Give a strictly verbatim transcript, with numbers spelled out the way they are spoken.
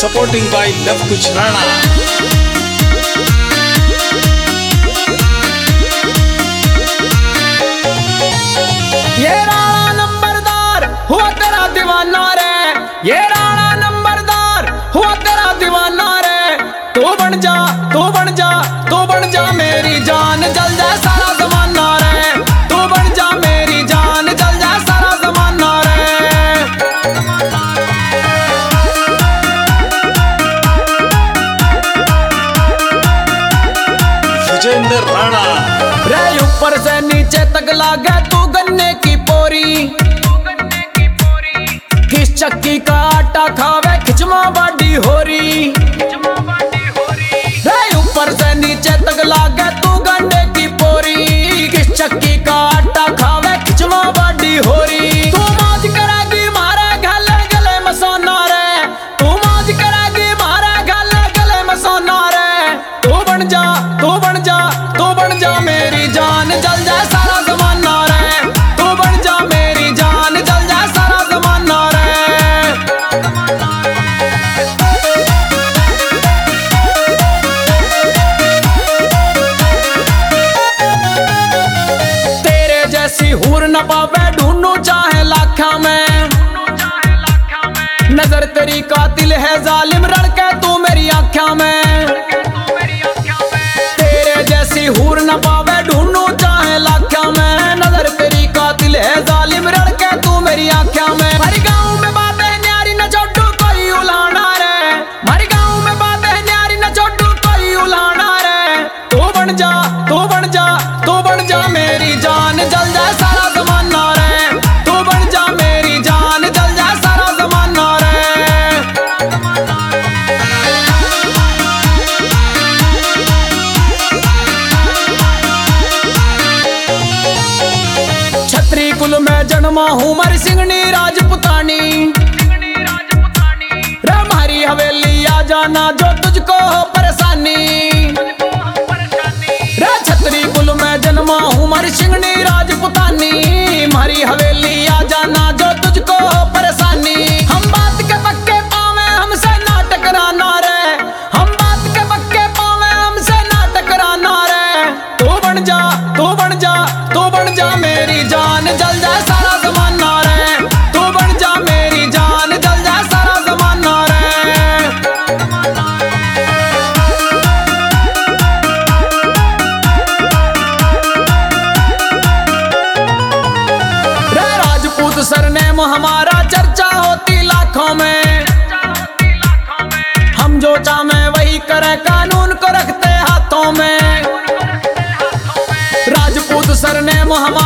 supporting by Love Kuch Rana. ये राणा नंबरदार हुआ तेरा दीवाना रे, ये राणा नंबरदार हुआ तेरा दीवाना रे। तू बन जा, तू बन जा, तू बन जा मेरी जान, जल जा सारा जमाना रे। तू बन जा मेरी जान, जल जा सारा जमाना रे। विजेंद्र राणा रे ऊपर से नीचे तक लागे तू गन्ने की पोरी, किस चक्की का आटा खावे खिचमा बाडी होरी। रे ऊपर से नीचे तक लागे तू गन्ने की पोरी, किस चक्की का आटा खावे खिचमा बाडी होरी। तू मौज करेगी मारे गले गले में सोना रे, तू मौज करेगी मारे गले गले में सोना रे। तू बन जा, तू बन जा, तू बन जा मेरी जान, जल जा सारा जमाना रे। तू बन जा मेरी जान, जल जा सारा जमाना रे। तेरे जैसी हूर न पावे ढूंढूं चाहे लाखा में, नजर तेरी कातिल है जालिम रड़के तू मेरी आँखा में। तेरे जैसी हूर न पावे ढूंढूं चाहे लाखा में, नजर तेरी कातिल है जालिम रड़के तू मेरी आँखा में। हर गाँव में बातें न्यारी न छोटू कोई उलाना रे, हर गाँव में बातें न्यारी न छोटू कोई उलाना रे। तू बन जा, तू बन जा, तू बन जा मेरी जान, जल जा सारा जमाना रे। तू बन जा मेरी जान, जल जा सारा जमाना रे। छत्री कुल में जन्मा हूँ मर सिंगनी राजपुतानी, रे हमारी हवेली आ जाना जो तुझको हो परेशानी। रे छत्री कुल में जन्मा हूँ मर सिंगनी राजपुतानी, हमारी हवेली आ जाना जो तुझको हो परेशानी। हम बात के पक्के पावे हमसे ना टकराना रे, हम बात के पक्के पावे हमसे ना टकराना रे। तू बन जा, तू बन जा, तू बन जा मेरी जान, जल जा सारा जमाना रे। तू बन जा मेरी जान, जल जा सारा जमाना रे। रे राजपूत सरनेम हमारा चर्चा होती लाखों में, हम जो चाहे वही करे कानून को रखते हाथों में। राजपूत सरनेम हमारा